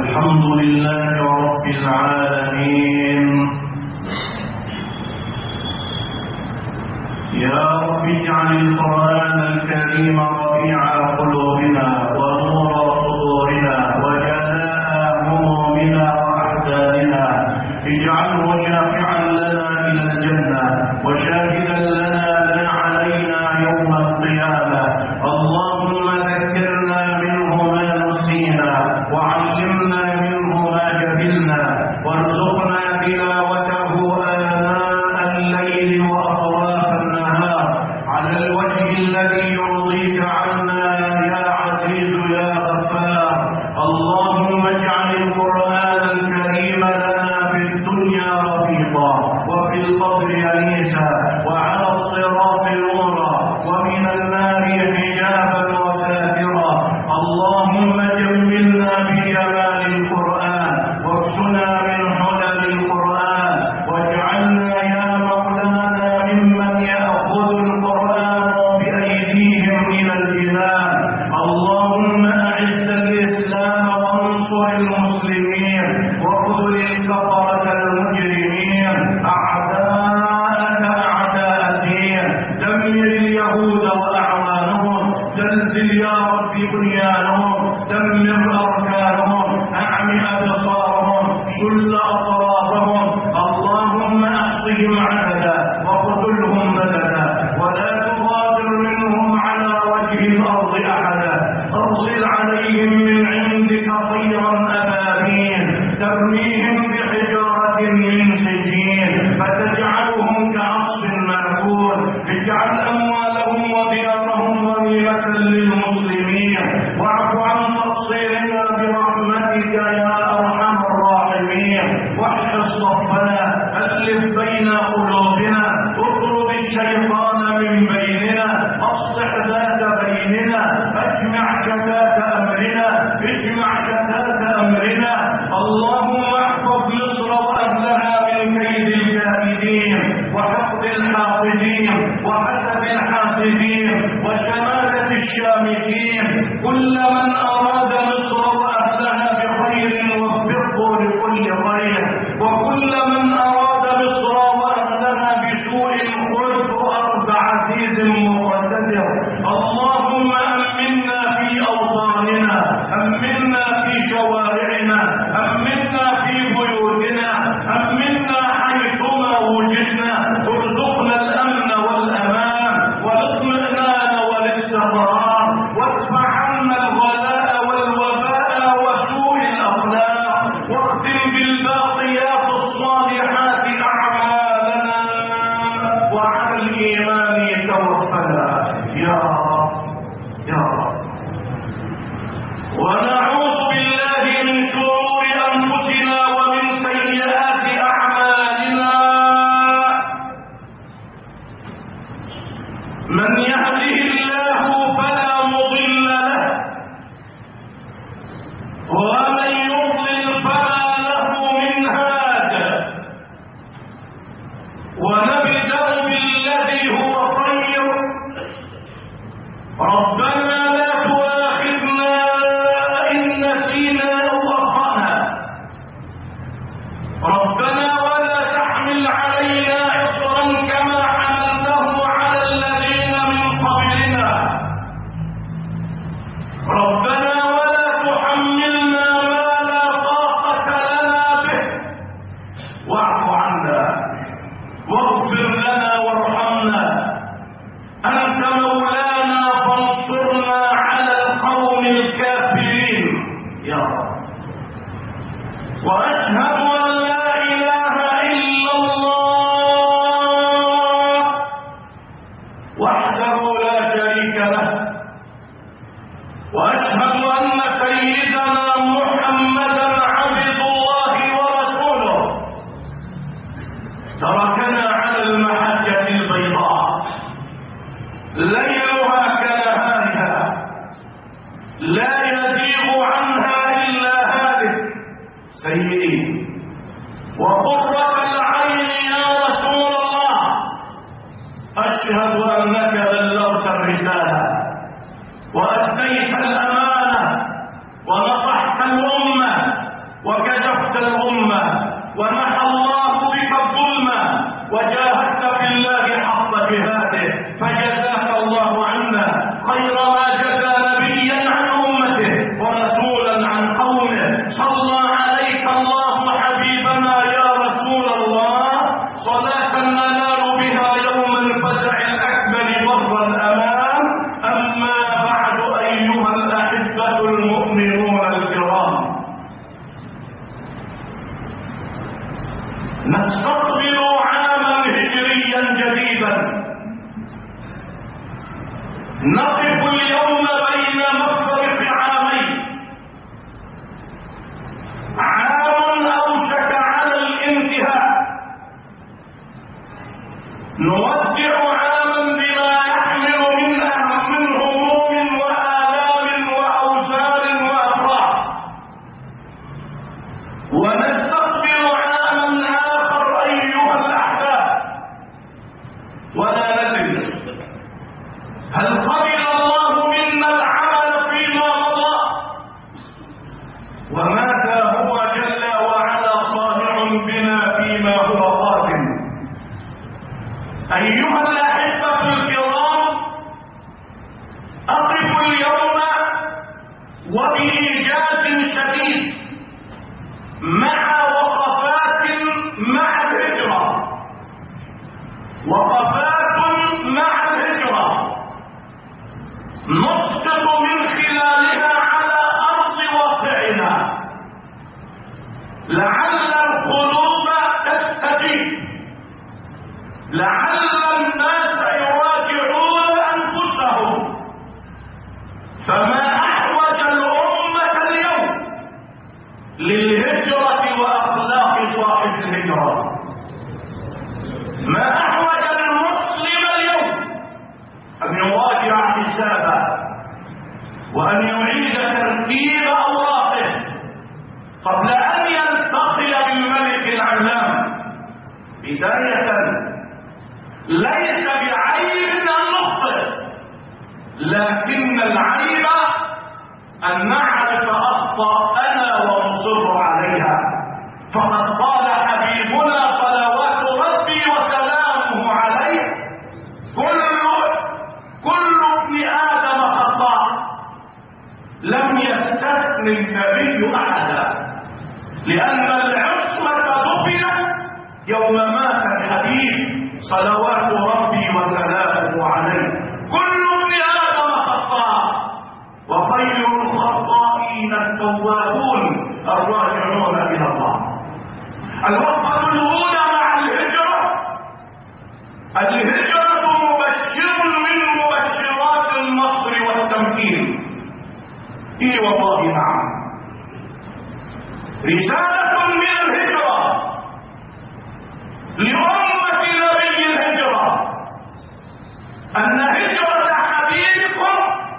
الحمد لله رب العالمين. يا رب اجعل القرآن الكريم ربيع قلوبنا ونور صدورنا وجلاء همومنا وأحزاننا. اجعله شافعا لنا إلى الجنة وشاهدا لنا لا علينا يوم القيامة. اللهم ذكرنا منه ما نسينا وعلمنا منه ما جهلنا وارزقنا تلاوته آناء الليل وأطراف النهار على الوجه الذي يرضيك عنا يا عزيز يا غفار. اللهم اجعل القرآن الكريم لنا في الدنيا رفيقا وفي القبر أنيسا وعلى الصراط نورا ومن النار حجابا وساترا. اللهم جملنا بجمال القرآن واكسنا من حلل القرآن واجعلنا يا مولانا ممن يأخذ القرآن بأيديهم إلى الجنان. اللهم أعز الإسلام وانصر المسلمين واخذل الكفرة المجرمين أعداءك أعداء الدين. دمر اليهود وأعوانهم، زلزل يا رب بنيانهم، دمر أركانهم، أعم أبصارهم، شل أطرافهم. اللهم أحصهم عددا وقتلهم بددا ولا تغادر منهم على وجه الأرض أحدا. أرسل عليهم من عندك طيرا أبابيل ترميهم بحجارة من سجين فتجعلهم كعصف مأكول. اجعل أموالهم وديارهم غنيمة للمسلمين واعف عن تقصيرنا برحمتك يا أرحم الراحمين. واحفظ صفنا، ألف بين قلوبنا، اطرد الشيطان من بيننا، أصلح ذات بيننا، اجمع شتات أمرنا، اجمع شتات أمرنا. اللهم احفظ مصر وأهلها من كيد الكائدين وحقد الحاقدين وحسد الحاسدين وشماتة الشامتين. كل من أراد مصر وأهلها بخير وفقه لكل خير، وكل من أراد مصر وأهلها بسوء خذ أرض عزيز مقتدر. اللهم أمنا في أوطاننا، أمنا في شوارعنا، أمنا في بيوتنا، أمنا حيثما وجدنا. ارزقنا الأمن والأمان والاطمئنان والاستقرار وادفع عنا الغلاء والوباء وسوء الأخلاق واختم بالباقيات الصالحات أعمالنا وعلى الإيمان توفنا يا رب يا رب. ونعوذ بالله من شرور أنفسنا ومن سيئات أعمالنا. من يهده الله فلا مضل له ومن يضلل فلا له من هاد. ونبدأ بالذي هو خير. ربنا لا تؤاخذنا إن نسينا أو أخطأنا. ربنا ولا تحمل علينا إصرا كما حملته على الذين من قبلنا. ربنا ولا تحملنا ما لا طاقة لنا به. واعف عنا واغفر لنا وارحمنا. أنت مولانا فانصرنا على القوم الكافرين يا رب. وأشهد أن لا إله إلا الله وحده لا شريك له. وأشهد أن سيدنا محمدا عبد الله ورسوله تركنا على المحجة البيضاء ليلها كنهارها لا يزيغ عنها إلا هالك. سيدي وقرة العين يا رسول الله، أشهد أنك بلغت الرسالة وأديت الأمانة ونصحت الأمة ومحى الله بك الظلم وجاهدت في الله حق جهاده، فجزاك الله عنا خير ما جزى نبيا عن امته ورسولا عن قومه. صلى عليك الله حبيبنا يا رسول الله صلاة ننال بها يوم الفزع الأكبر بر الأمان. أما بعد أيها الأحبة المؤمنون الكرام، نستقبل عاما هجريا جديدا، نقف اليوم بين مفرق عامين، عام أوشك على الانتهاء، نودع عاما بما يحمل من هموم وآلام وأوزار وأفراح، ونستقبل عاما آخر أيها الأحباب، ولا ندري هل قبل الله منا العمل فيما مضى، وماذا هو جل وعلا صانع بنا فيما هو قادم. أيها الأحبة الكرام، أقف اليوم وبإيجاز شديد مع وقفات مع الهجرة، وقفات مع الهجرة نسقط من خلالها على أرض واقعنا، لعل القلوب تستجيب، لعل الناس يراجعون أنفسهم. فما أحوج الأمة اليوم للهجرة وأخلاق صاحب الهجرة، ما أحوج المسلم اليوم أن يراجع حسابه وأن يعيد ترتيب أوراقه قبل أن يلتقي بالملك العلام. بداية، ليس بعيب أن نخطئ، لكن العيب أن نعرف أخطاءنا ونصر عليها. فقد قال حبيبنا صلوات ربي وسلامه عليه: كل ابن آدم خطاء لم يستثن النبي أحدا، لأن العصمة دفنت يوم مات الحبيب صلوات ربي وسلامه عليه. كل ابن آدم خطاء، وخير الخطائين التوابون الراجعون إلى الله. الوقفة الأولى مع الهجرة مبشر من مبشرات النصر والتمكين. إي والله نعم، رسالة من الهجرة لأمة نبي الهجرة أن هجرة حبيبكم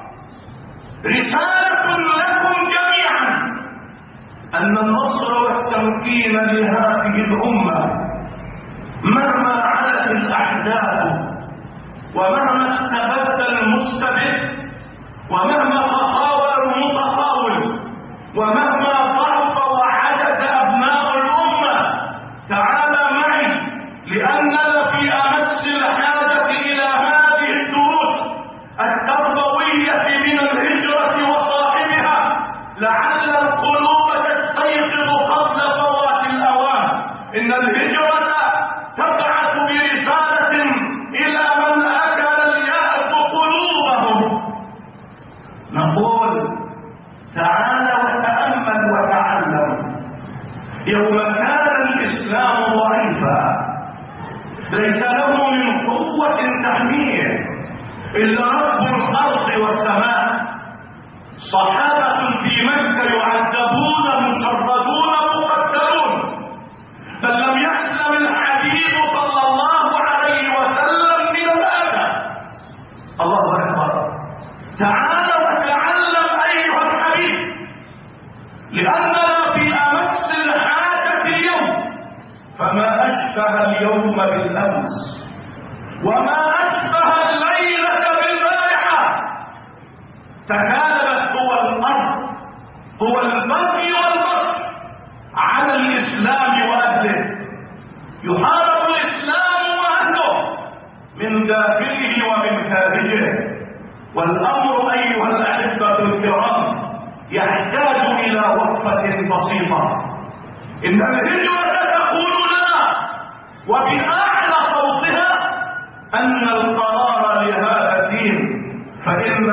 رسالة لكم جميعا، أن النصر والتمكين لهذه الأمة مهما علت الأحداث، ومهما استبد المستبد، ومهما تطاول المتطاول، ومهما ضعف وعجز أبناء الأمة. تعال معي، لأننا في أمس الحاجة إلى هذه الدروس التربوية من الهجرة وصاحبها، لعل القلوب تستيقظ قبل فوات الأوان. إن الهجرة تبعث برسالة إلى من أكل اليأس قلوبهم. نقول: تعال وتأمل وتعلم. يوم كان الإسلام ضعيفا ليس له من قوة تحميه إلا رب الأرض والسماء، صحابة في مكة يعذبون مشردون مقتلون، بل لم يسلم الحبيب صلى الله عليه وسلم من الأذى. الله أكبر. تعال وتعلم أيها الحبيب، لأننا في أمس الحاجة اليوم. فما أشبه اليوم بالأمس، وما أشبه الليلة بالبارحة. تكالبت قوى الأرض، قوى البغي والبطش على الإسلام وأهله. والأمر أيها الأحبة الكرام يحتاج إلى وقفة بسيطة. إن الهجرة تقول لنا وبأعلى صوتها أن القرار لهذا الدين، فإن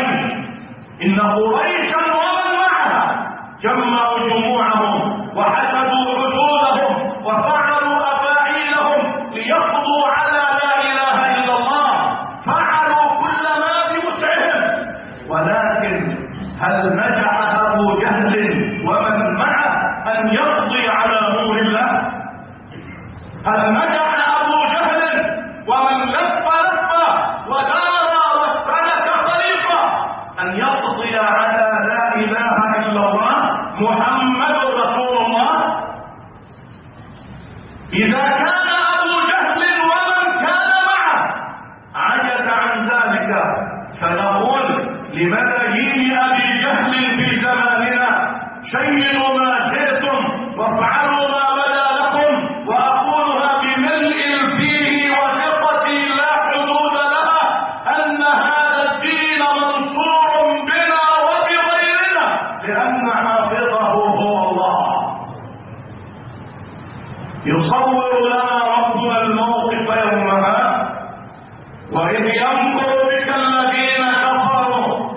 قريشا ومن معها جمعوا جموعهم وحشدوا حشودهم وفعلوا أفاعيلهم ليقضوا على لا إله إلا الله، فعلوا كل ما بوسعهم. ولكن هل نجح أبو جهل ومن معه أن يقضي على نور الله؟ هل نجح أبو جهل ومن لف ودار وسلك طريقه أن يقضي على لا إله إلا الله محمد رسول الله؟ إذا كان أبو جهل ومن كان معه عجز عن ذلك، فنقول لملايين أبي جهل في زماننا شيدوا ما شئتم وافعلوا ما بدا لكم، وأقولها بملء فيه وثقتي لا حدود لها أن هذا الدين منصور بنا وبغيرنا، لأن حافظه هو الله. يصور لنا ربنا الموقف يومها وإذ يمكر بك الذين كفروا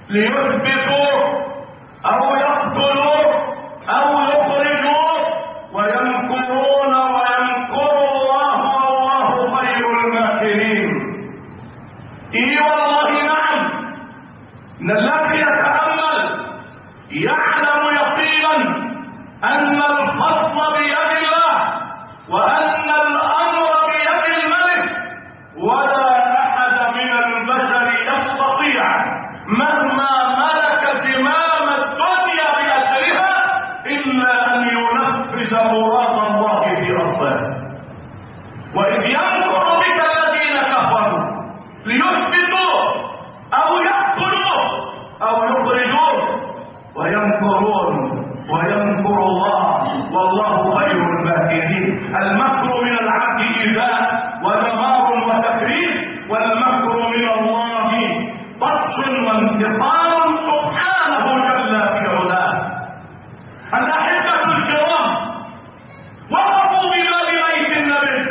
ليثبتوك أو يقتلوك أو يخرجوك ويمكرون ويمكر الله والله خير الماكرين. إي والله نعم، إن الذي يتأمل يعلم يقينا أن الفضل بيد الله وأن الأمر بيد الملك، ولا أحد من البشر يستطيع مهما ملك زمام الدنيا بأسرها إلا أن ينفذ مراد الله في أرضه. وإذ يمكر بك الذين كفروا ليثبتوك أو يقتلوك أو يخرجوك ويمكرون ويمكر الله والله خير الماكرين. المكر من العبد إيذاء ودمار وتكريم، والمكر من الله بطش وانتقام سبحانه جل في علاه. الأحبة الكرام وقفوا بباب بيت النبي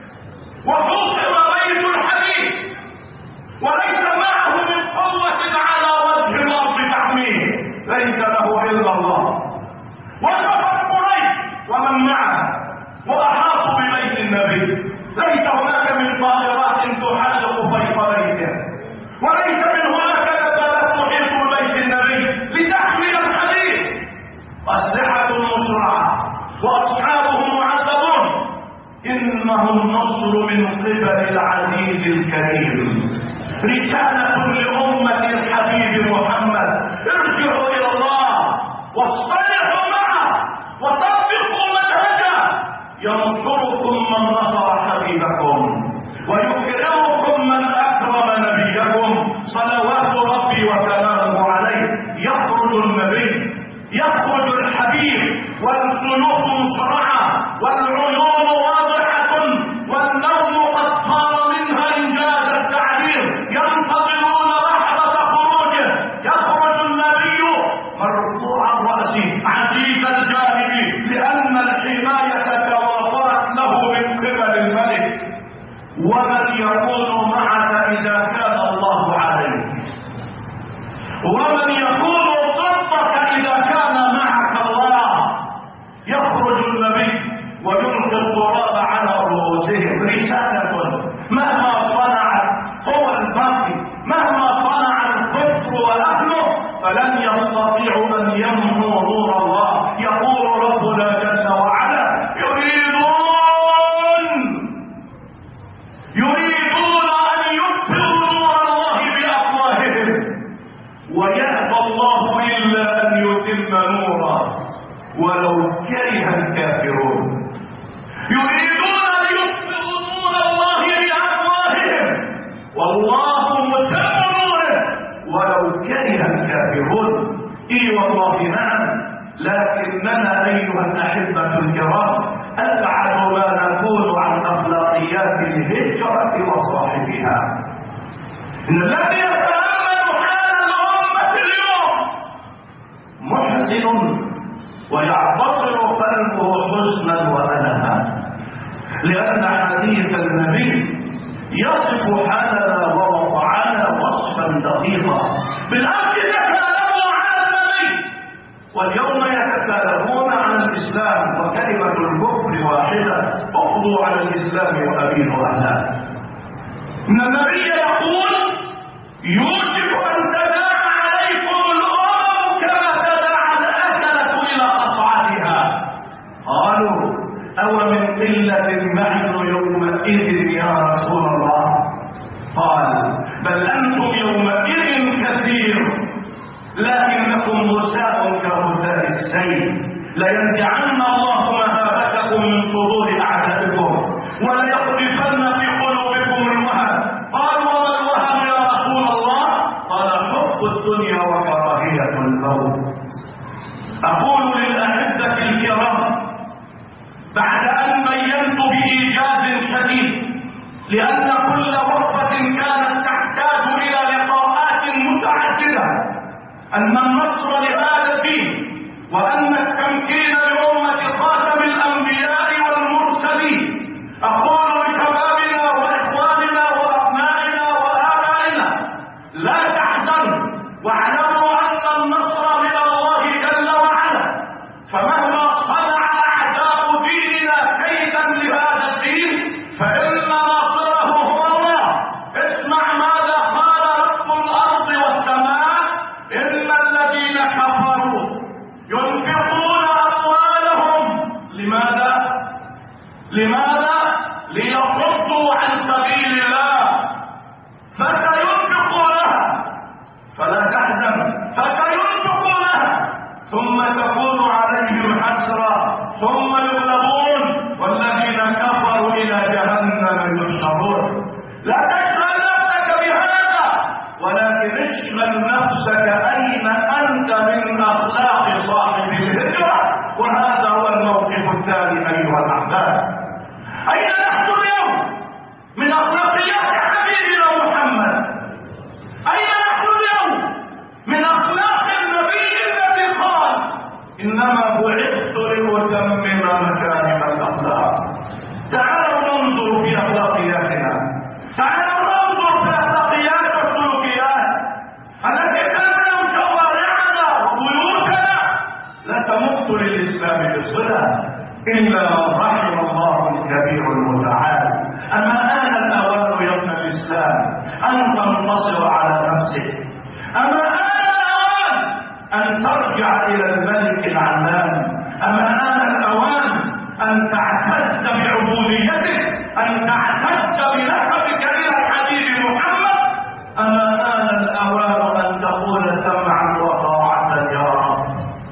وحوصر بيت الحديث وليس معه من قوة على وجه الأرض تحميه، ليس له إلا الله. وقفت قريش ومن معه وأحاطوا ببيت النبي، ليس هناك من طائرات تحلق فوق بيته، وليس من هناك دبابات تحيط ببيت النبي لتحمل الحديث. أسلحة مشرعة وأصحابهم معذبون، إنه النصر من قبل العزيز الكريم. رسالة لأمة الحبيب محمد: ارجعوا إلى الله واصطلحوا معه وطبقوا منهجه، ينصركم من نصر حبيبكم ويكرمكم من أكرم نبيكم صلوات ربي وسلامه عليه. يخرج النبي، يخرج الحبيب، والسلوك مشرعة والعيون واضحة والنوم قد صار منها إنجاز التعبير، ينتظرون لحظة خروجه. يخرج النبي مرفوع الرأس عزيز الجانب، لأن الحماية توافرت له من قبل الملك. ومن يكون معك إذا كان الله عليك، ومن يكون ضدك إذا كان معك الله. يخرج النبي ويلقي التراب على رؤوسهم. رسالة مهما صنعت قوى الباطل، مهما صنع الكفر وأهله، فلن يستطيعوا أن يمنعوا نور الله. يقول ربنا جل وعلا: يريدون أن يطفئوا نور الله بأفواههم ويأبى الله إلا أن يتم نوره ولو كره الكافرون. يريدون أن يطفئوا نور الله بأفواههم والله متم نوره ولو كره الكافرون. إي والله نعم، لكننا أيها الأحبة الكرام أبعد ما نكون عن أخلاقيات الهجرة وصاحبها. إن الذي يتأمل يحزن ويعتصر قلبه حزنا وألما، لأن حديث النبي يصف حالنا ووضعنا وصفا دقيقا. بالأمس تكالبوا على النبي واليوم يتكالبون عن الإسلام، وكلمة الكفر واحدة: اقضوا على الإسلام وأبينوا أهله. إن النبي يقول: يوشك أن تداعى عليكم الأمم كما تداعى الأكلة إلى قصعتها. قالوا: أو من قلة نحن يومئذ يا رسول الله؟ قال: بل أنتم يومئذ كثير لكنكم غثاء كغثاء السيل، لينزعن الله مهابتكم من صدور أعدائكم وليقذفن في قلوبكم الوهن. قالوا: وما الوهن يا رسول الله؟ قال: حب الدنيا وكراهية الموت. أقول للأحبة الكرام بعد أن بينت بإيجاز شديد، لأن كل وقفة كانت تحتاج إلى لقاءات متعددة، أن النصر لهذا الدين وأن التمكين لأمة خاتم الأنبياء والمرسلين. أقول لشبابنا وإخواننا وأبنائنا وآبائنا: لا تحزنوا واعلموا أن النصر من الله جل وعلا، فمهما صنع أعداء ديننا كيدا لهذا الدين فإن ناصره هو الله. اسمع ماذا قال رب الأرض والسماء: إن الذين كفروا ينفقون أموالهم لماذا؟ ليصدوا عن سبيل الله فسينفقونها، فلا تحزن، فسينفقونها ثم تكون عليهم حسرة ثم يغلبون والذين كفروا إلى جهنم يحشرون. لا تشغل نفسك بهذا، ولكن اشغل نفسك أين أنت من أخلاق صاحب الهجرة، وهذا هو الموقف الثاني أيها الأحباب. أين نحن اليوم من أخلاقيات حبيبنا محمد؟ أين نحن اليوم من أخلاق النبي الذي قال: إنما بعثت لأتمم مكارم الأخلاق؟ تعالوا ننظر في أخلاقياتنا، تعالوا ننظر في أخلاقيات والسلوكيات التي تملأ شوارعنا وبيوتنا. لا تمت للإسلام بصلة إلا من رحم الله الكبير المتعال. أما آن الأوان يا ابن الإسلام أن تنتصر على نفسك، أما آن الأوان أن ترجع إلى الملك العلام، أما آن الأوان أن تعتز بعبوديتك، أن تعتز بنسبك إلى الحبيب محمد. أما آن الأوان أن تقول سمعا وطاعة يا رب.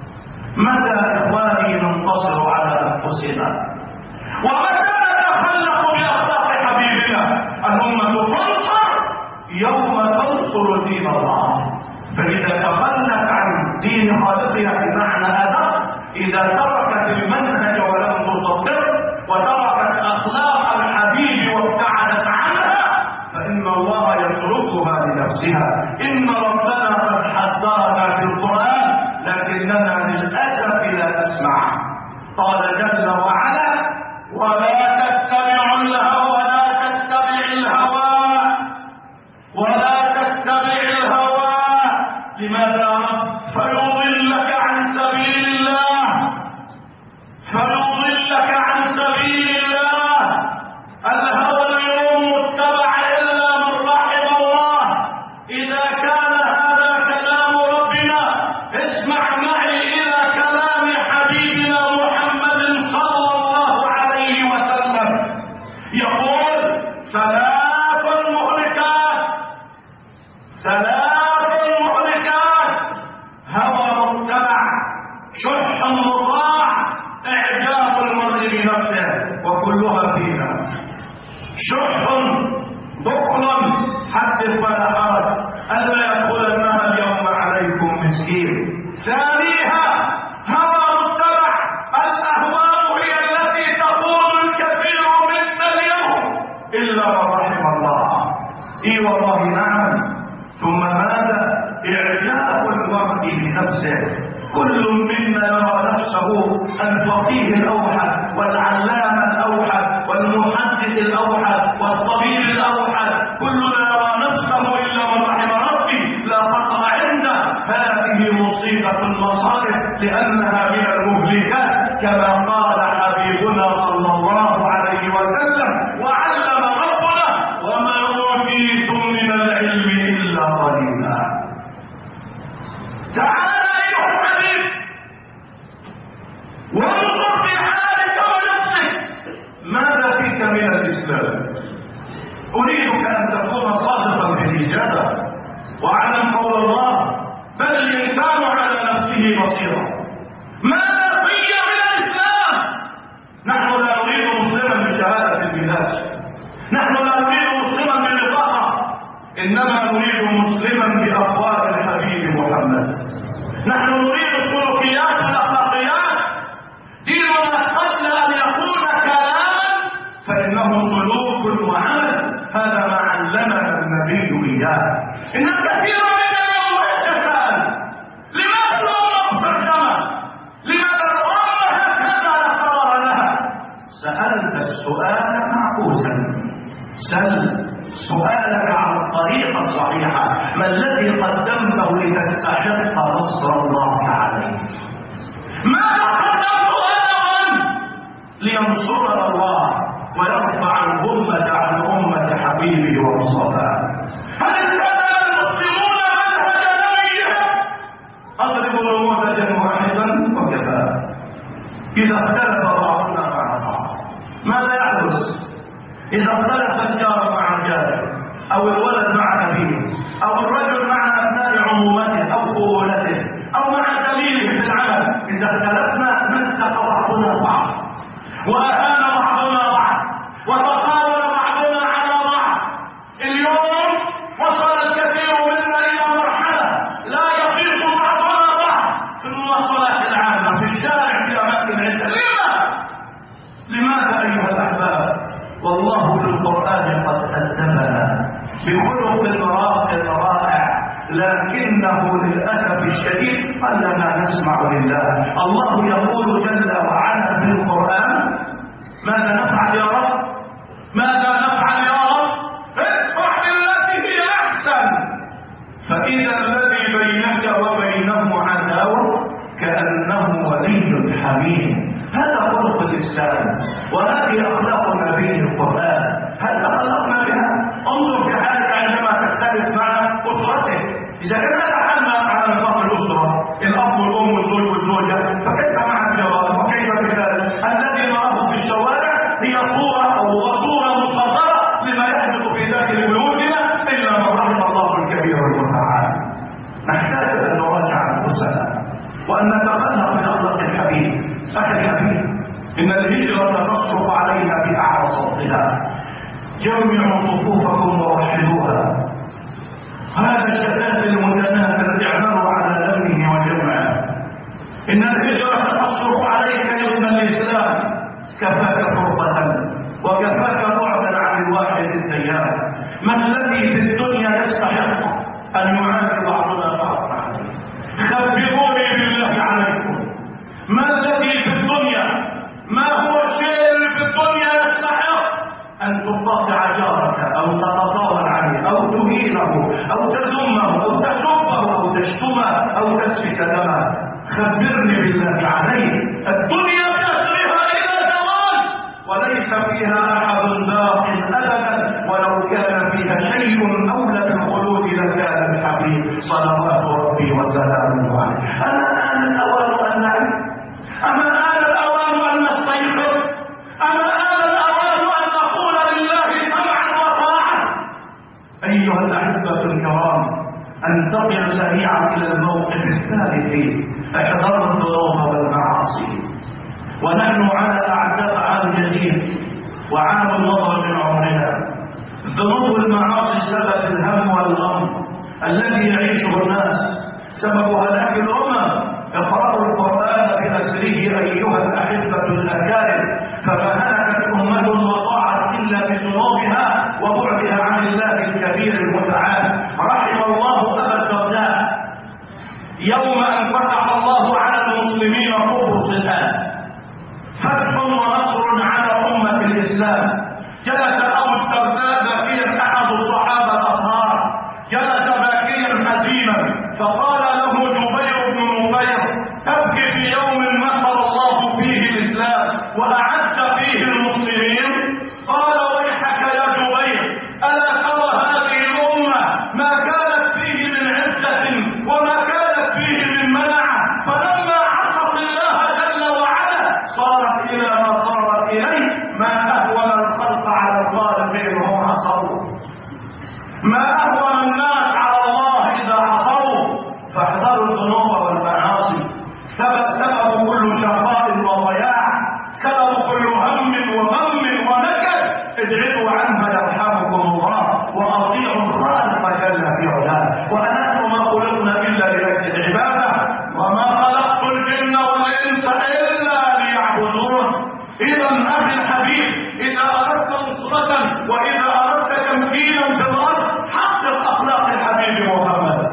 متى إخواني ننتصر على أنفسنا؟ ومتى نتخلق بأخلاق حبيبنا؟ الأمة تنصر يوم تنصر دين الله. فإذا تخلت عن دين خالقها بمعنى أدب، إذا تركت المنهج ولم تطبق وتركت أخلاق الحبيب وابتعدت عنها، فإن الله يتركها لنفسها. إن ربنا قد حذرنا في القرآن لكننا للأسف لا نسمع. قال جل وعلا: ولا تتبع الهوى، ولا تتبع الهوى، ولا تتبع الهوى. لماذا؟ فيضلك عن سبيل الله، فيضلك عن سبيل الله. الهوى اليوم اتبع إلا من رحم الله. إذا كان هذا كلام ربنا، اسمع معي إلى كلام حبيبنا محمد صلى الله عليه وسلم. يقول: ثلاث مهلكات، ثلاث مهلكات: هوى متبع، شح مطاع، إعجاب المرء بنفسه، وكلها فينا. شح، بخل، حدث ولا حرج، ألا يدخلنها اليوم عليكم مسكين. ثانيها هوى متبع، الأهواء هي التي تقود الكثير منا اليوم إلا من رحم الله. إي والله نعم. ثم ماذا؟ إعجاب المرء بنفسه. كل نفسه الفقيه الأوحد والعلامة الأوحد والمحدث الأوحد والطبيب الأوحد، كلنا يرى نفسه إلا من رحم ربي لا خطأ عنده. هذه مصيبة المصائب لأنها من المهلكات كما قال حبيبنا صلى الله عليه وسلم وعلم ربنا وما أوتيتم من العلم إلا قليلا. تعال أيها الحبيب وانظر في حالك ونفسك ماذا فيك من الإسلام. أريدك أن تكون صادقا في الإجابة واعلم قول الله بل الإنسان على نفسه بصيرا. ماذا في من الإسلام؟ نحن لا نريد مسلما بشهادة الميلاد، نحن لا نريد مسلما بالبطاقة، إنما نريد مسلما بأخلاق الحبيب محمد. نحن نريد السلوكيات والأخلاقيات. ديننا قبل أن يكون كلاما فإنه سلوك وعمل، هذا ما علمنا النبي إياه. إن كثيرا من اليوم يتساءل لماذا الأمة مسلمة؟ لماذا الأمة هكذا لا قرار لها؟ سألت السؤال معكوسا، سل سؤالك عن الطريقة الصحيحة، ما الذي قدمته لتستحق نصر الله عليه؟ ماذا قدمت أنا وأنت لينصرنا الله ويرفع الأمة عن أمة حبيبه ومصطفاه؟ هل اتبع المسلمون منهج نبيهم؟ أضرب نموذجا واحدا وكفى. إذا اختلف بعضنا مع بعض ماذا يحدث؟ إذا اختلف الجار مع الجار أو الولد مع أبيه أو الرجل مع أبناء عمومته أو قبولته أو مع زميله في العمل، إذا اختلفنا مسك بعضنا بعض وأهان بعضنا بعض وتقاول بعضنا على بعض. اليوم وصل الكثير منا إلى مرحلة لا يطيق بعضنا بعض في المواصلات العامة في الشارع في أماكن العدة. لماذا أيها الأحباب؟ والله في القرآن قد أدبنا بخلق رائع، لكنه للأسف الشديد قلما نسمع لله. الله يقول جل وعلا في القرآن ماذا نفعل يا رب؟ ماذا نفعل يا رب؟ ادفع بالتي هي أحسن فإذا الذي بينك وبينه عداوة كأنه ولي حميم. هذا خلق الإسلام وهذه أخلاق النبي القرآن. هل تخلقنا بها؟ انظر في حالك عندما تختلف مع أسرتك. إذا كان هذا حالنا على نظام الأسرة الأب والأم والزوج والزوجة، فكيف مع الجوار وكيف بذلك؟ الذي نراه في الشوارع هي صورة أو صورة مصغرة لما يحدث في داخل بيوتنا إلا من رحم الله الكبير المتعال. نحتاج أن نراجع أنفسنا وأن نتخلق من أخلاق الحبيب. أخي الحبيب، إن الهجرة تصرف علينا بأعلى صوتها. جمعوا صفوفكم ووحدوها. هذا الشتات المتناثر اعملوا على لمه وجمعه. إن الهجرة تصرف عليك يوم الإسلام كفاك فرقة وكفاك بعدا عن الواحد التيار. ما الذي في الدنيا يستحق أن يعامل بعضنا بعضا؟ خبروني بالله عليكم، ما الذي في الدنيا، ما هو الشيء اللي في الدنيا يستحق أن تقاطع جارك أو تتطاول عليه أو تهينه أو تذمه أو تسبه أو تشتمه أو تسفك دمه؟ خبرني بالله عليه. الدنيا تسرها إلى زوال وليس فيها أحد باق أبدا، ولو كان فيها شيء أولى بالخلود لكان الحبيب صلوات ربي وسلامه عليه. أما الآن الأوان أن نعرف، أما الآن الأوان أن نستيقظ، أما الآن الأوان أن نقول لله سمعا وطاعة. أيها الأحبة الكرام، انتقل سريعا إلى الموقف الثالث، احذروا الذنوب والمعاصي. ونحن على أعتاب عام جديد وعام النظر من عمرنا. الذنوب والمعاصي سبب الهم والغم الذي يعيشه الناس، سبب هلاك الأمم. اقرأوا القرآن بأسره أيها الأحبة الأكارم، فما هلكت أمة وضاعت إلا بذنوبها وبعدها عن الله الكبير المتعال. رحم الله أبا الدرداء يوم أن فتح الله على المسلمين قبرص ما أهون الناس على الله إذا عصوا، فاحذروا الذنوب والمعاصي. سبب كل شقاء وضياع، سبب كل هم وغم ونكد، ابعدوا عنها يرحمكم الله وأطيعوا الخالق جل في علاه. ونحن ما خلقنا إلا لأجل العبادة، وما خلقت الجن والإنس إلا ليعبدون. إذا أخي الحبيب، إذا أردت نصرة وإذا أردت تمكينا في الأرض، حقق أخلاق الحبيب محمد،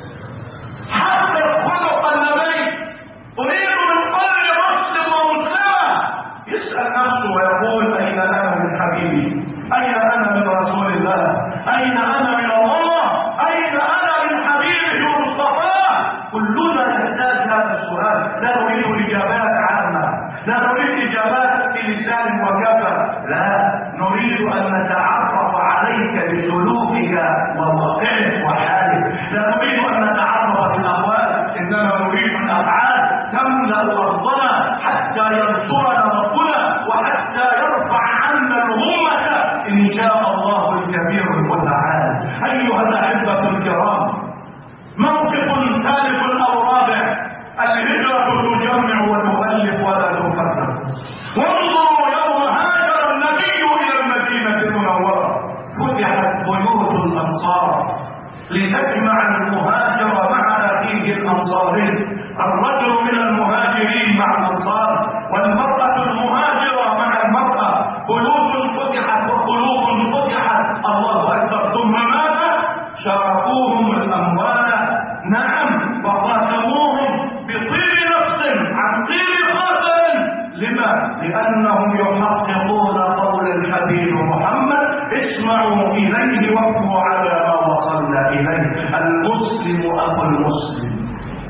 حقق خلق النبي. أريد من كل مسلم ومسلمة يسأل نفسه ويقول: أين أنا من حبيبي؟ أين أنا من رسول الله؟ أين أنا من الله؟ أين أنا من حبيبه ومصطفاه؟ كلنا يحتاج هذا السؤال. لا نريد إجابات عامة، لا نريد إجابات في لسان وكفى، لا، نريد أن نتعرف عليك بسلوكك وواقعك وحالك. لا نريد أن نتعرف بالأقوال، إنما نريد الأفعال تملأ أرضنا حتى ينصرنا ربنا وحتى يرفع عنا الغمة إن شاء الله الكبير المتعال. أيها الأحبة الكرام، موقف ثالث أو رابع: الهجرة تجمع وتؤلف ولا تفرق. وانظروا يوم هاجر النبي إلى المدينة المنورة فتحت بيوت الأنصار لتجمع المهاجر مع أخيه الأنصاري، الرجل من المهاجرين مع الأنصار والمرأة المهاجرة مع المرأة. بيوت فتحت وقلوب فتحت. الله أكبر. ثم ماذا؟ شاركوهم الأموال، نعم، وقاسموهم بطيب نفس عن طيب خاطر. لما؟ لأنهم يحققون قول الحبيب محمد: اسمعوا إليه وابقوا على ما وصلنا إليه. المسلم أخو المسلم،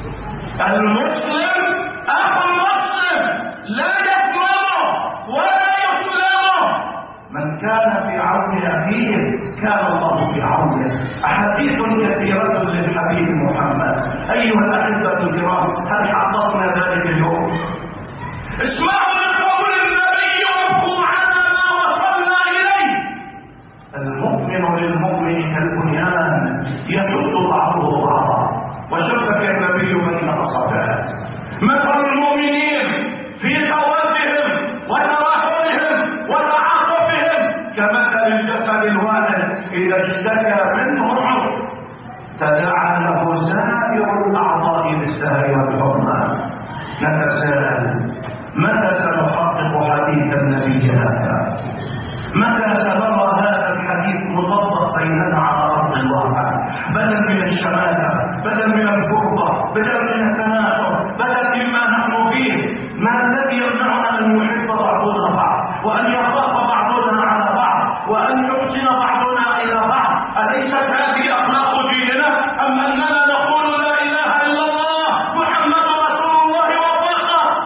المسلم أخو المسلم، لا يظلمه ولا يظلمه. من كان في عون أخيه كان الله في عونه. أحاديث كثيرة للحبيب محمد. أيها الأحبة الكرام، هل حققنا ذلك اليوم؟ اسمعوا لقول النبي وابقوا على ما وصلنا إليه. المؤمن للمؤمن كالبنيان يشد بعضه بعضا. وشبك النبي بين أصابعه: مثل المؤمنين في توادهم وتراحمهم وتعاطفهم كمثل الجسد الواحد إذا اشتكى منه عضو تداعى له سائر الأعضاء بالسهر والحمى. نتساءل: متى سنحقق حديث النبي هذا؟ متى سنرى هذا الحديث مطبق بيننا على أرض الواقع؟ بدل من الشماتة، بدل من الفرقة، بدل من التناقض، بدل مما نحن فيه. ما الذي يمنعنا أن يحب بعضنا بعض، وأن يخاف بعضنا على بعض، وأن يحسن بعضنا إلى بعض؟ أليست هذه أخلاق ديننا؟ أم أننا نقول لا إله إلا الله محمد رسول الله وفقط؟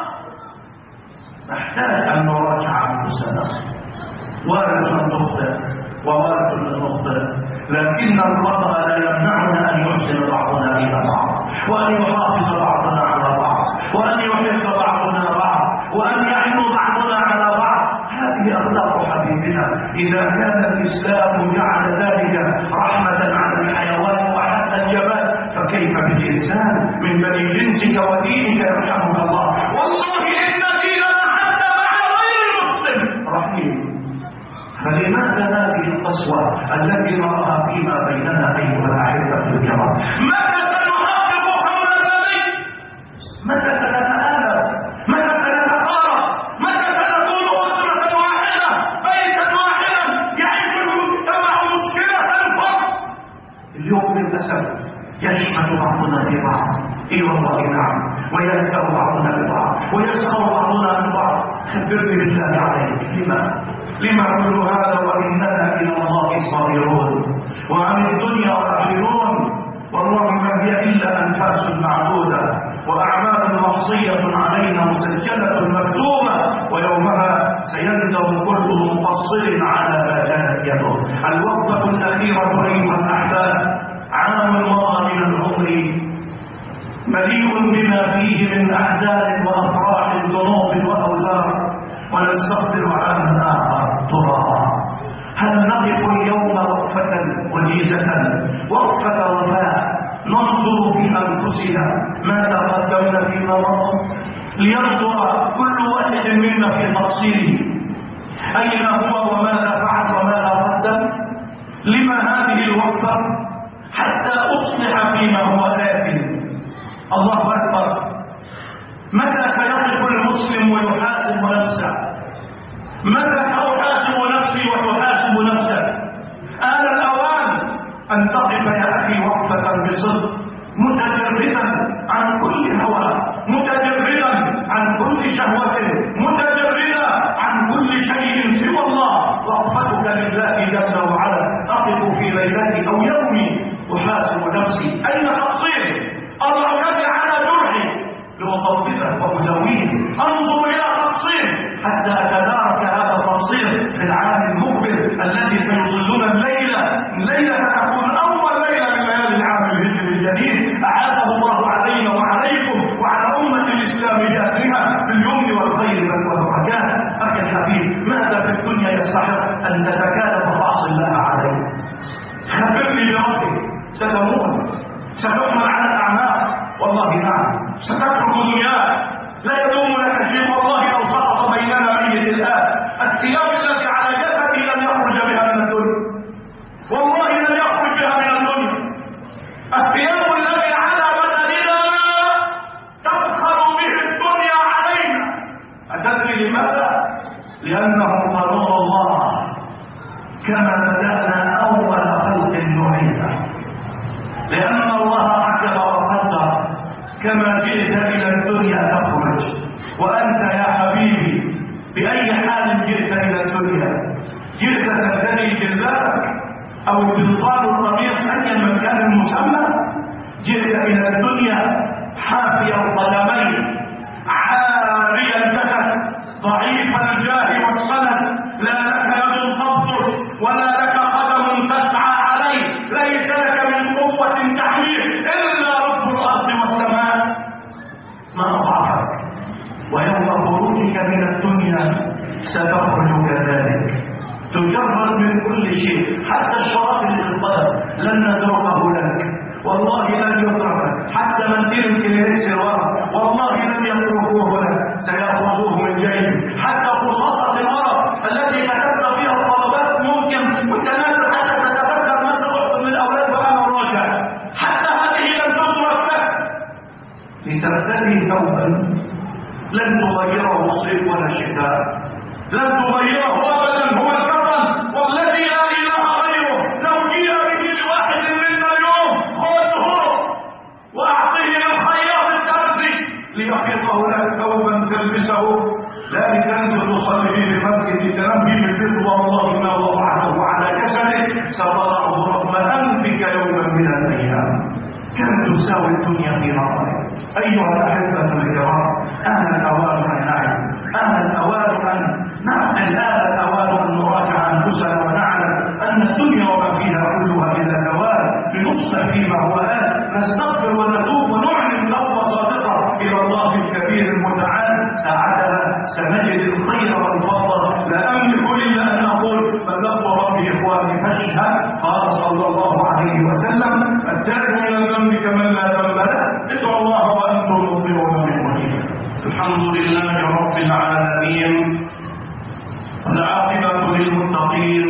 نحتاج أن نراجع أنفسنا. وارد أن نخطئ ووارد أن نخطئ، لكن الخطأ لا يمنعنا أن يحسن بعضنا إلى بعض، وأن يحافظ بعضنا على بعض، وأن يحب بعضنا بعض، وأن يعين بعضنا على بعض. هذه أخلاق حبيبنا. إذا كان الإسلام جعل ذلك رحمة على الحيوان وحتى الجبال، فكيف بالإنسان من بني جنسك ودينك يرحمك الله. والله إن ديننا حتى مع غير المسلم رحيم. فلماذا هذه القسوة التي نراها فيما بيننا أيها الأحبة الكرام؟ متى سنحقق حول النبي؟ متى سنتآلف؟ متى سنتقارب؟ متى سنكون أسرة واحدة، بيتا واحدا يعيش المجتمع مشكلة الفرق؟ اليوم للأسف يشمت بعضنا ببعض. اي والله نعم. وينسى بعضنا ببعض ويسخر بعضنا ببعض. خبرني بالله عليك، لما كل هذا وإننا إلى الله صابرون وعن الدنيا راحلون؟ والله ما هي إلا أنفاس معدودة وأعمال محصية علينا مسجلة مكتوبة، ويومها سيندم كل مقصر على ما جنت يده. الوقفة الأخيرة أيها الأحباب: عام مضى من العمر مليء بما فيه من أحزان وأفراح ذنوب وأوزار، ونستقبل عاما آخر. ترى هل نقف اليوم وقفة وجيزة وقفة وفاء ننظر في أنفسنا ماذا قدمنا فيما مضى، لينظر كل واحد منا في تقصيره أين هو وماذا فعل وماذا قدم. لما هذه الوقفة؟ حتى أصلح فيما هو آثم. الله أكبر. متى سيقف المسلم ويحاسب نفسه؟ متى سأحاسب نفسي وتحاسب نفسك؟ آن الأوان أن تقف يا أخي وقفة بصدق، متجردا عن كل هوى، متجردا عن كل شهوة، متجردا عن كل شيء سوى الله. وقفتك لله جل وعلا. أقف في ليلتي أو يومي أحاسب نفسي، أين تقصيري؟ أضع يدي على جرحي لأطبقه وأداويه، أنظر إلى تقصيري حتى أتدارك هذا التقصير في العام المقبل الذي سيظلنا الليلة تكون أول ليلة من ليالي العام الهجري الجديد. أعاده الله علينا وعليكم وعلى أمة الإسلام بأسرها باليمن والخير والبركات. أخي الحبيب، ماذا في الدنيا يستحق أن تتكالب تعصي الله عليه؟ خبرني بربك، ستموت، ستحمل على الأعمال، والله نعم، ستترك دنياك، لا يدوم لك شيء. والله لو سقط بيننا ميت الآن، الثياب التي على جسدي لم يخرج بها من الدنيا، والله لم يخرج بها من الدنيا. الثياب التي على بدننا تبخل به الدنيا علينا. أتدري لماذا؟ لأنه قانون الله، كما بدأنا أول خلق نعيده. لأن الله حكم وقدر، كما جئت إلى الدنيا تخرج. وأنت يا حبيبي بأي حال جئت إلى الدنيا؟ جئت تبتدي جلبابك أو البنطال القميص أيا من كان المسمى؟ جئت إلى الدنيا حافي القدمين، عاري الجسد، ضعيف الجاه والسند، لا لك يد تبطش ولا لك قدم تسعى عليه، ليس لك من قوة تحميه إلا رب الأرض والسماء. ما أضعفك؟ ويوم خروجك من الدنيا ستخرج كذلك، تجرد من كل شيء، حتى الشرف اللي في القدم لن نتركه لك، والله لن يتركك، حتى منزل كلينكس الورق والله لن يتركوه لك، سيأخذوه من جيبك، حتى خصاصة الورق التي كتبت فيها الطلبات ممكن وتنازل حتى تتذكر ما سأحكم للأولاد وأنا راجع، حتى هذه لن تترك لك. لترتدي ثوبا لن تغيره الصيف ولا الشتاء، لن تغيره أبدا، هو الكفن والذي لا إله غيره. لو جيء به لواحد منا اليوم خذه وأعطيه للخياط الترزي ليخيطه لك ثوبا تلبسه، لا لتنزل تصلي به في المسجد، تنام به في البيت، والله ما وضعته على جسدك ستضعه رغم أنفك يوما من الأيام. كم تساوي الدنيا في نظرك؟ أيها الأحبة الكرام، آن الأوان أن نعي، آن الأوان أن نعقل، آن الأوان أن نراجع أنفسنا ونعلم أن الدنيا وما فيها كلها إلى زوال، لنصلح فيما هو آن، نستغفر ونتوب ونعلن توبة صادقة إلى الله الكبير المتعال. ساعتها سنجد الخير والفضل. لا أملك إلا أن أقول بلغت ربي إخواني فاشهد. قال صلى الله عليه وسلم: التائب من الذنب كمن لا ذنب له، ادعوا الله وأنتم مطيعون من وجهه. الحمد لله رب العالمين، والعاقبة للمتقين،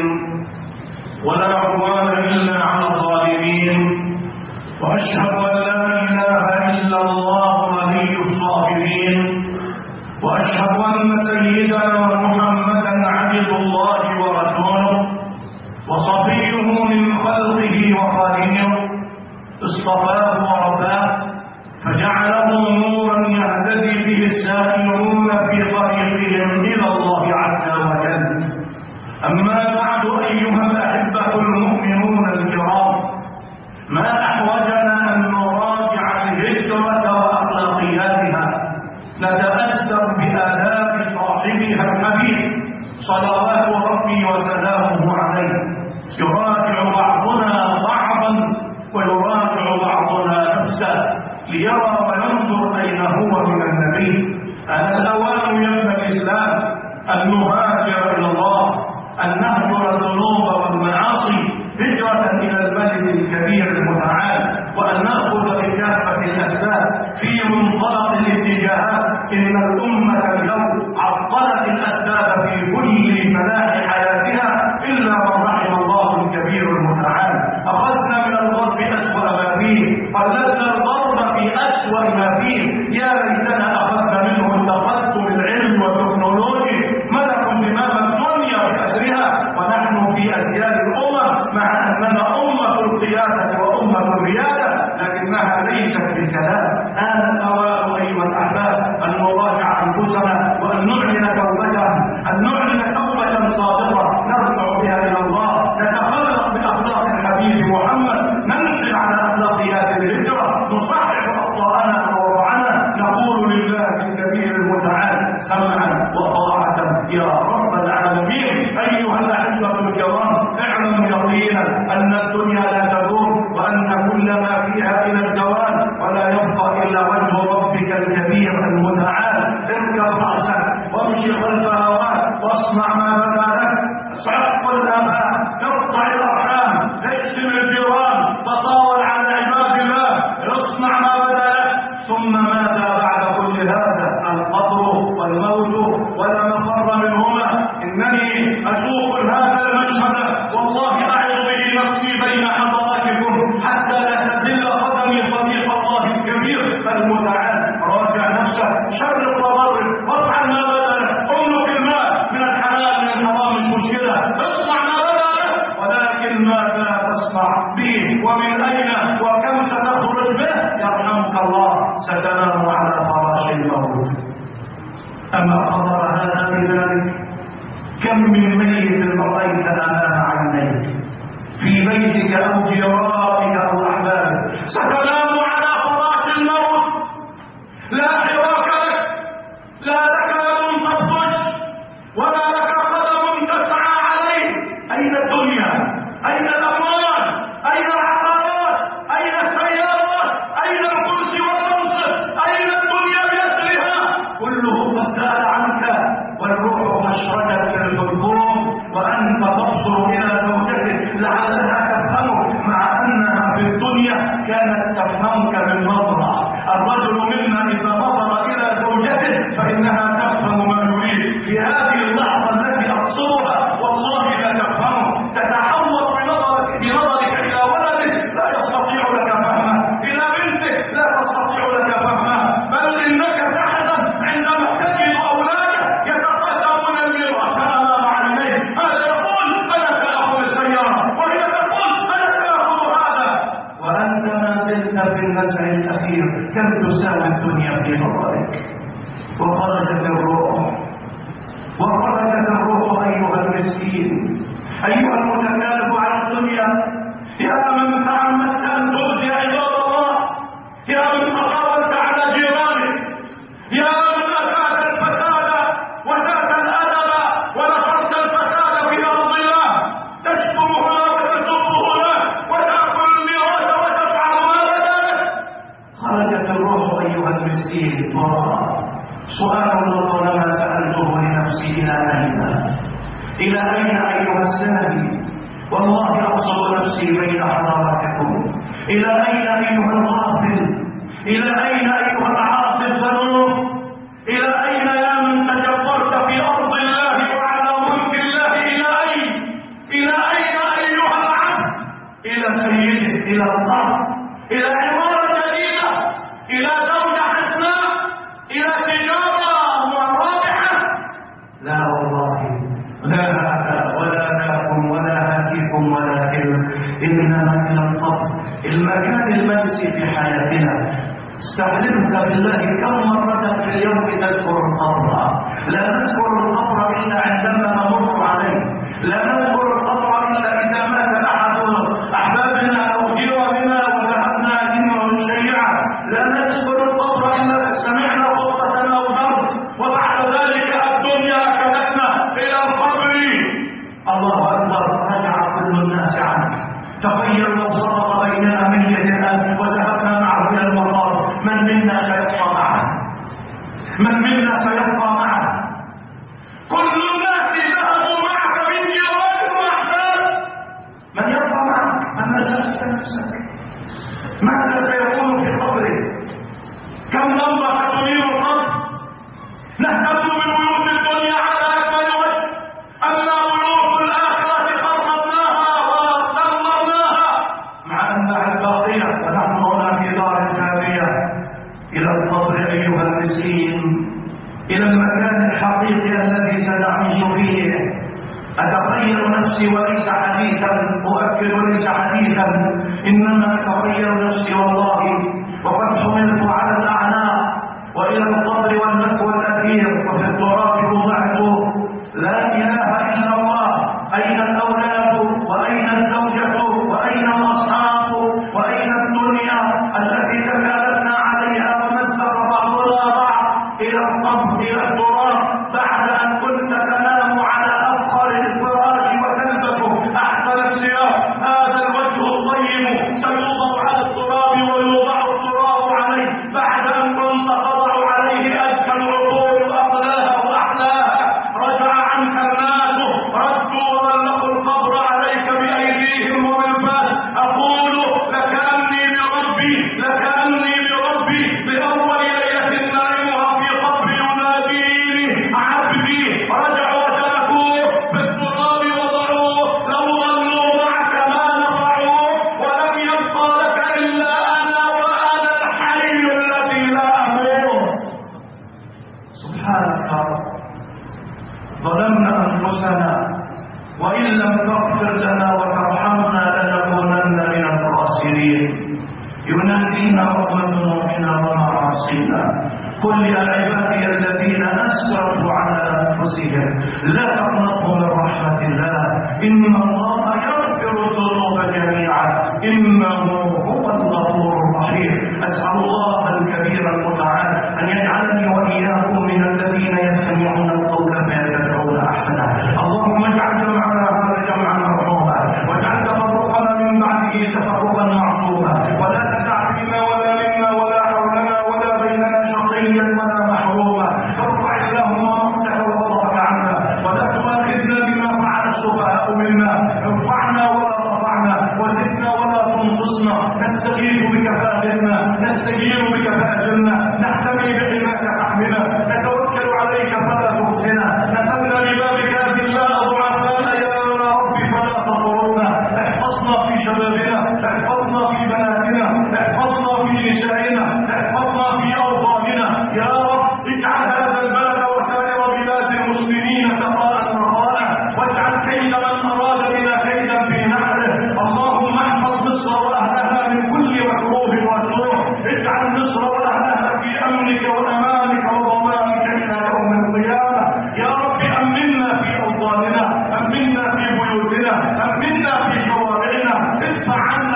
ولا عدوان إلا على الظالمين، وأشهد أن لا إله إلا الله ولي الصابرين، وأشهد أن سيدنا محمدا عبد الله ورسوله وصفيه من خلقه وخليله، اصطفاه ورباه فجعله نورا يهتدي به السائرون في طريقهم إلى الله عز وجل. أما بعد أيها الأحبة المؤمنون الكرام، ما أحوجنا أن نراجع الهجرة وأخلاقياتها، نتأثر بآداب صاحبها الحبيب صلوات ربي وسلامه عليه. يراجع بعضنا بعضا ويراجع بعضنا نفسه ليرى وينظر أين هو من النبي. أنا الأوان يا ابن الإسلام أن نهاجر إلى الله، أن نهجر الذنوب والمعاصي هجرة إلى الكبير المتعال، وأن نأخذ بكافة الأسباب في منطلق الاتجاهات. إن الأمة اليوم عطلت الأسباب في كل فلاح حياتها إلا من رحم الله الكبير المتعال. أخذنا من الغرب أسوأ ما فيه، قلدنا الغرب في أسوأ ما فيه. يا ليتنا أخذنا منه التقدم العلم والتكنولوجي، ملكوا زمام الدنيا بأسرها ونحن في أسياد الأمم، مع أننا أمة القيادة وأمة الريادة، لكنها ليست بالكلام. آن الأوان أيها الأحباب أن نراجع أنفسنا وأن نعلن توبة، أن نعلن توبة صادقة نرجع بها إلى الله، نتخلق بأخلاق الحبيب محمد، ننزل على أخلاقيات الهجرة، نصحح أخطاءنا ووضعنا، نقول لله الكبير المتعال سمعا وطاعة يا رب العالمين. أيها الأحبة الكرام، اعلم يقينا أن الدنيا لا تدور، وأن كل ما فيها إلى الزوال، ولا يبقى إلا وجه ربك الكبير المتعال. اركب رأسك وامشي خلف هواك واصنع ما بدا لك، اسعق الآباء، اقطع الأرحام، اشتم الجيران، تطاول على عباد الله، اصنع ما بدا لك. ثم ماذا بعد كل هذا؟ القبر والموت ولا مفر منهما. إنني أشوق هذا المشهد والله أعظ به نفسي بين حضراتكم حتى لا تزل قدمي طريق الله الكبير المتعال. راجع نفسك، شرق وغرب، وافعل ما بدا لك، املك الماء من الحلال من الحرام مش مشكلة، اصنع ما بدا لك، ولكن ماذا تصنع به ومن أين وكم ستخرج به؟ يرحمك الله، ستنام على فراش الموت. أما قدر هذا بذلك، كم من ميت رأيت أمام عينيك في بيتك أو جيرانك أو أحبابك، ستنام على فراش الموت، لا حراك لك، لا لك يد تبطش ولا لك قدم تسعى عليه. أين الدنيا؟ أين الأموال؟ أين العقارات؟ أين السيارات؟ أين الكرسي والمنصب؟ أين الدنيا بأسرها؟ كله قد زال عنك، والروح مشرجت في الحلقوم، وأنت تبصر إلى زوجتك لعلها تفهمك، مع أنها في الدنيا كانت تفهمك بالنظرة. الرجل منا إذا نظر إلى زوجته فإنها تفهم ما يريد. في هذه اللحظة التي أبصرها والله لا تفهمه، تتحول بنظرك إلى ولدك لا يستطيع لك فهمه، إلى بنتك لا تستطيع لك فهمه، بل إنك تحزن عندما تجد أولادك يتقاسمون الميراث أمام عينيك. هذا يقول أنا سأخذ السيارة، وهي تقول أنا سأخذ هذا، وأنت ما زلت في النزع الأخير. كم تساوي الدنيا في نظرك؟ وخرجت الروح، وخرجت الروح أيها المسكين، أيها المتكالب على الدنيا، يا من تعمدت أن تؤذي عباد الله، يا من تطاولت على جيرانك، يا من أسأت الفساد وسأت الأدب ونشرت الفساد في أرض الله، تشكر هنا وتسب هنا وتأكل الميراث وتفعل ما بدا لك. خرجت الروح أيها المسكين. سؤال طالما سألته لنفسي، إلى أين أيها السامي؟ والله أقصد نفسي بين حضراتكم. إلى أين أيها الغافل؟ إلى أين أيها العاصي الذنوب؟ إلى أين يا من تجبرت في أرض الله وعلى ملك الله؟ إلى أين؟ إلى أين أيها العبد؟ إلى سيده، إلى الأرض، إلى عمارة جديدة، إلى زوجة حسناء، إلى تجارة رابحة؟ لا والله، لا هذا ولا ذاكم ولا هاتيكم ولا تلك، إنما إلى القبر، المكان المنسي في حياتنا. استحلفت بالله كم مرة في اليوم تذكر القبر؟ لا نذكر القبر إلا عندما نمر عليه، لا نذكر القبر إلا إذا مات أحد أحبابنا أو جيراننا وذهبنا إليه شيعا، لا نذكر القبر إلا سمعنا خطبة أو درس، وبعد ذلك الدنيا أكلتنا إلى القبر. الله أكبر، رجع كل الناس عنك. تخيل لو صدق بيننا من يدنا وذهبنا معه إلى المقام، من منا سيبقى معه؟ من منا سيبقى معه؟ أتخير نفسي وليس حديثا، أؤكد ليس حديثا، إنما أتخير نفسي والله وقد حملت على الأعناق وإلى القبر والمثوى الأثير وفي التراب وضعت. لا إله إلا الله، أين الأولاد وأين الزوجة وأين الأصحاب وأين الدنيا التي تكالبنا عليها ومزق بعضنا بعض إلى القبر إلى التراب بعد أن كنت تنام على أفخر الفراش وتلبس أحسن الثياب. هذا الوجه الطيب سيوضع على التراب ويوضع التراب عليه بعد أن كنت تضع عليه أزكى العطور وأغلاها وأحلاها. رجع عنك الناس ردوا وغلقوا القبر عليك بأيديهم وبالفاس. أقول لكأني بربي بأول ليلة نائمها في قبر يناديني عبدي. رجعوا وتركوه في التراب وضعوه، لو ظلوا معك ما نفعوه، ولم يبقى لك إلا أنا وأنا الحي الذي لا أموت. سبحانك يا رب، ظلمنا أنفسنا وإن لم تغفر لنا وترحمنا لنكونن من الخاسرين. ينادينا رحمة ربنا ومعاصينا. قل يا عبادي الذين أسرفوا على أنفسهم لا تقنطوا من رحمة الله إن الله يغفر الذنوب جميعا إنه هو الغفور الرحيم. أسأل الله الكبير المتعال أن يجعلني وإياكم من الذين يستمعون القول فيتبعون أحسنه. اللهم اجعل جمعنا هذا جمعا مرحوما واجعل تفرقنا من بعده تفرقا معصوما، ولا تدع فينا ولا منا ولا حولنا ولا بيننا شقيا ولا محروما. ارفع اللهم مقتك وغضبك عنا ولا تؤاخذنا بما فعل السفهاء منا. ارفعنا ولا رفعنا وزدنا ولا تنقصنا. نستغيث بك فاغثنا، نستجير بك فاجرنا، نحتمي بحماك فاحمنا، نتوكل عليك فلا تخزنا. نسلنا ببابك أذلاء ضعفاء يا رب فلا تضرنا. احفظنا في شبابنا، احفظنا في بناتنا، احفظنا في نسائنا، احفظنا في أوطاننا يا رب. اجعل هذا البلد وسائر بلاد المسلمين سخاء رخاء، واجعل كيد من أراد بنا كيدا في نحره. اللهم احفظ مصر وأهلها من كل مكروه وسوء. اجعل مصر وأهلها في أمنك وأمانك وضمانك إلى يوم القيامة يا رب. أمنا في أوطاننا، أمنا في بيوتنا، أمنا في شوارعنا. ادفع عنا